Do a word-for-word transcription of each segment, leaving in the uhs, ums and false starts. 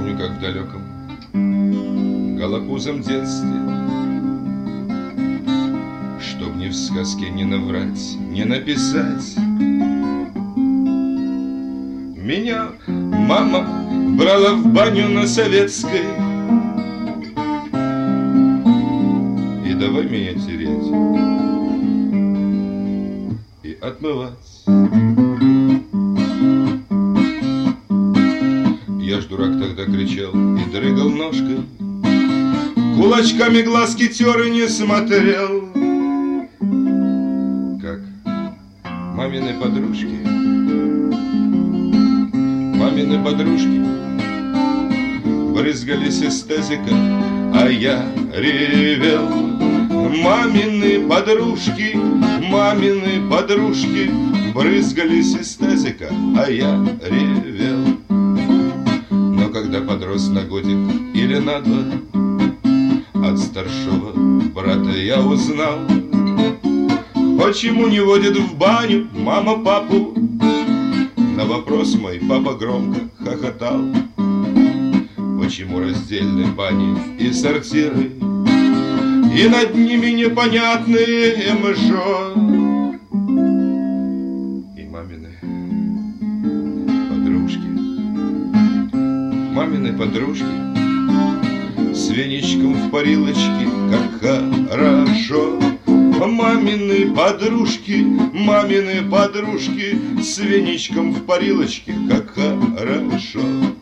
Помню, как в далеком голокузом детстве, чтоб ни в сказке не наврать, не написать, меня мама брала в баню на Советской и давай меня тереть и отмывать. Я ж дурак тогда кричал и дрыгал ножкой, кулачками глазки тер и не смотрел, как мамины подружки, мамины подружки брызгались из тазика, а я ревел. Мамины подружки, мамины подружки брызгались из тазика, а я ревел. Но когда подрос на годик или на два, от старшего брата я узнал, почему не водит в баню мама папу. На вопрос мой папа громко хохотал. Почему раздельны бани и сортиры, и над ними непонятные мжо. И мамины подружки, мамины подружки с веничком в парилочке, как хорошо. Мамины подружки, мамины подружки с веничком в парилочке, как хорошо.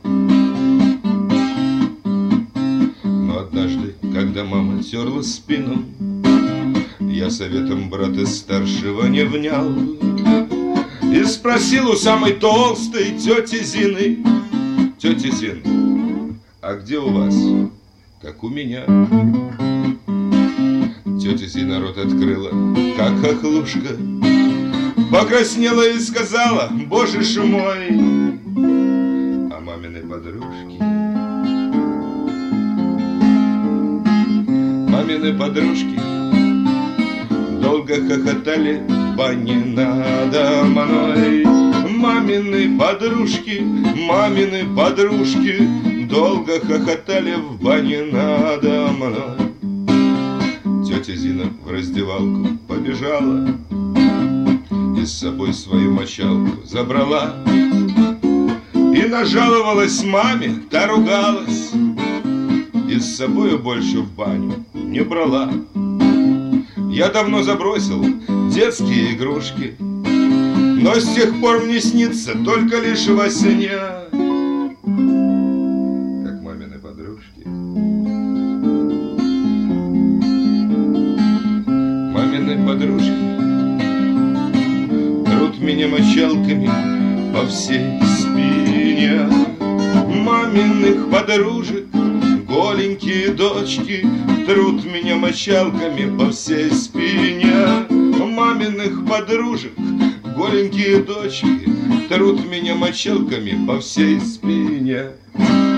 Но однажды, когда мама терла спину, я советом брата старшего не внял и спросил у самой толстой тети Зины: тетя Зина, а где у вас, как у меня? Тетя Зина рот открыла, как хохлушка, покраснела и сказала: боже ж мой. А мамины подружки, мамины подружки долго хохотали в бане надо мной. Мамины подружки, мамины подружки долго хохотали в бане надо мной. Тетя Зина в раздевалку побежала и с собой свою мочалку забрала и нажаловалась маме, та ругалась, и с собою больше в баню не брала. Я давно забросил детские игрушки, но с тех пор мне снится только лишь во сне, как мамины подружки, мамины подружки трут меня мочалками по всей спине. Маминых подружек голенькие дочки трут меня мочалками по всей спине. Маминых подружек голенькие дочки трут меня мочалками по всей спине.